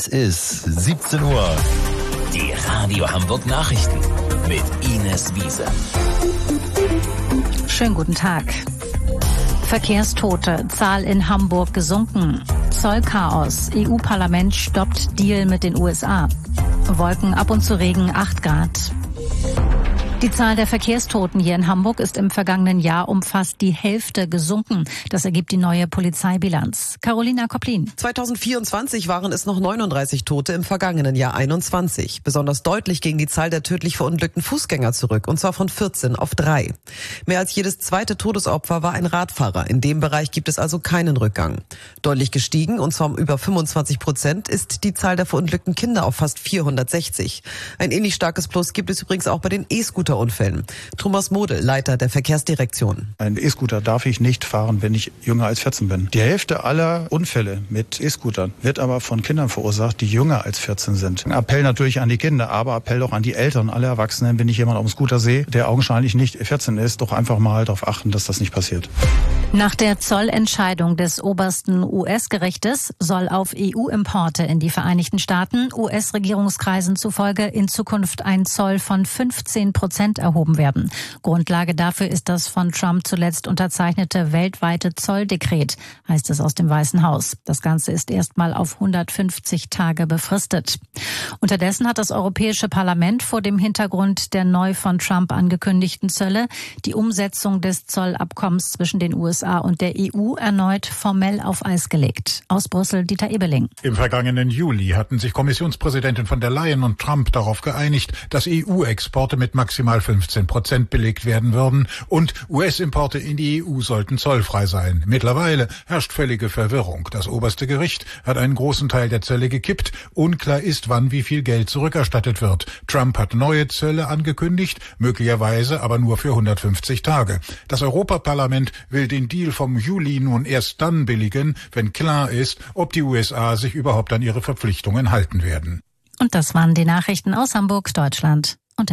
Es ist 17 Uhr. Die Radio Hamburg Nachrichten mit Ines Wiese. Schönen guten Tag. Verkehrstote, Zahl in Hamburg gesunken. Zollchaos, EU-Parlament stoppt Deal mit den USA. Wolken, ab und zu Regen, 8 Grad. Die Zahl der Verkehrstoten hier in Hamburg ist im vergangenen Jahr um fast die Hälfte gesunken. Das ergibt die neue Polizeibilanz. Carolina Koplin. 2024 waren es noch 39 Tote, im vergangenen Jahr 21. Besonders deutlich ging die Zahl der tödlich verunglückten Fußgänger zurück, und zwar von 14 auf 3. Mehr als jedes zweite Todesopfer war ein Radfahrer. In dem Bereich gibt es also keinen Rückgang. Deutlich gestiegen, und zwar um über 25%, ist die Zahl der verunglückten Kinder auf fast 460. Ein ähnlich starkes Plus gibt es übrigens auch bei den E-Scooter-Unfällen. Thomas Model, Leiter der Verkehrsdirektion. Ein E-Scooter darf ich nicht fahren, wenn ich jünger als 14 bin. Die Hälfte aller Unfälle mit E-Scootern wird aber von Kindern verursacht, die jünger als 14 sind. Ein Appell natürlich an die Kinder, aber Appell auch an die Eltern, alle Erwachsenen, wenn ich jemanden auf dem Scooter sehe, der augenscheinlich nicht 14 ist, doch einfach mal darauf achten, dass das nicht passiert. Nach der Zollentscheidung des obersten US-Gerichtes soll auf EU-Importe in die Vereinigten Staaten US-Regierungskreisen zufolge in Zukunft ein Zoll von 15% erhoben werden. Grundlage dafür ist das von Trump zuletzt unterzeichnete weltweite Zolldekret, heißt es aus dem Weißen Haus. Das Ganze ist erstmal auf 150 Tage befristet. Unterdessen hat das Europäische Parlament vor dem Hintergrund der neu von Trump angekündigten Zölle die Umsetzung des Zollabkommens zwischen den USA und der EU erneut formell auf Eis gelegt. Aus Brüssel, Dieter Ebeling. Im vergangenen Juli hatten sich Kommissionspräsidentin von der Leyen und Trump darauf geeinigt, dass EU-Exporte mit maximal 15% belegt werden würden und US-Importe in die EU sollten zollfrei sein. Mittlerweile herrscht völlige Verwirrung. Das oberste Gericht hat einen großen Teil der Zölle gekippt. Unklar ist, wann wie viel Geld zurückerstattet wird. Trump hat neue Zölle angekündigt, möglicherweise aber nur für 150 Tage. Das Europaparlament will den Deal vom Juli nun erst dann billigen, wenn klar ist, ob die USA sich überhaupt an ihre Verpflichtungen halten werden. Und das waren die Nachrichten aus Hamburg, Deutschland.